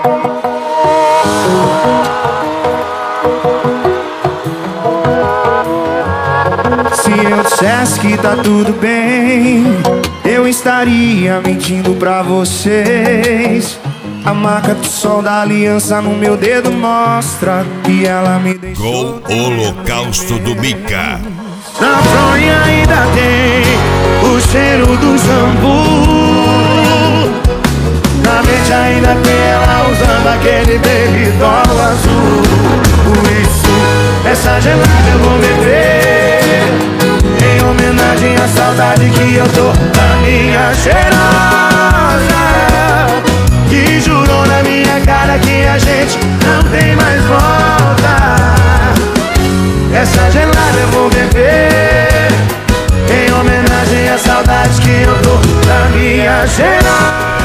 Se eu dissesse que tá tudo bem, eu estaria mentindo pra vocês. A marca do sol da aliança no meu dedo mostra que ela me deixou. Gol Holocausto do Mika. Na fronha ainda tem o cheiro do shampoo. Na mente ainda tem ela usando aquele baby doll azul. Por isso, essa gelada eu vou beber, em homenagem à saudade que eu tô da minha cheirosa, que jurou na minha cara que a gente não tem mais volta. Essa gelada eu vou beber, em homenagem à saudade que eu tô da minha cheirosa.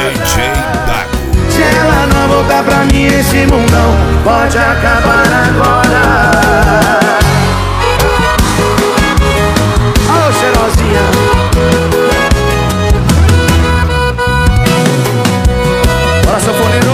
Se ela não voltar pra mim, esse mundão pode acabar agora. Alô, cheirosinha. Bora, sanfoneiro.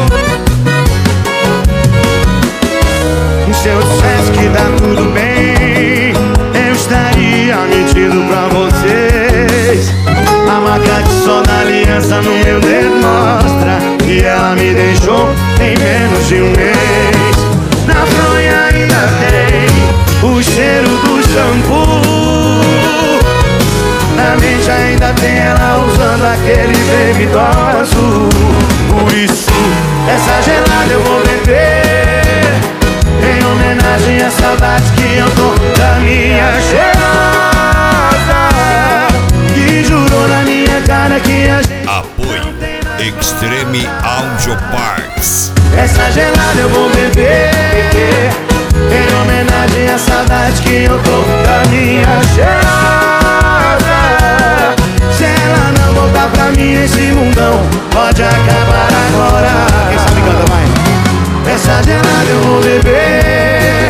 Se eu dissesse que tá tudo bem, eu estaria mentindo pra vocês. A marca de sol da aliança no meu dedo mostra que ela me deixou em menos de um mês. Na fronha ainda tem o cheiro do shampoo. Na mente ainda tem ela usando aquele baby doll azul. Por isso, essa gelada eu vou beber, em homenagem à saudade que eu tô da minha cheirosa, que jurou na minha cara que a gente Apoio Extreme Audio Parts. essa gelada eu vou beber, em homenagem à saudade que eu tô da minha cheirosa. Se ela não voltar pra mim, esse mundão pode acabar agora. Quem sabe canta, vai. Essa gelada eu vou beber,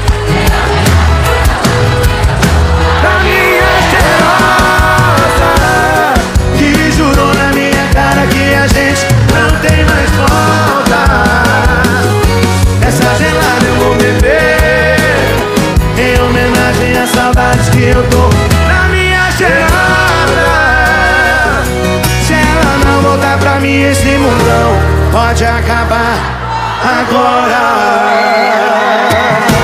da minha cheirosa, que jurou na minha cara que a gente não tem mais volta. Essa gelada eu vou beber, em homenagem à saudade que eu tô na minha cheirosa. Se ela não voltar pra mim, esse mundão pode acabar agora.